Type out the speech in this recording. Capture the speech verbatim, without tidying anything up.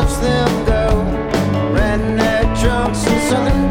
watch them go, riding their trucks in southern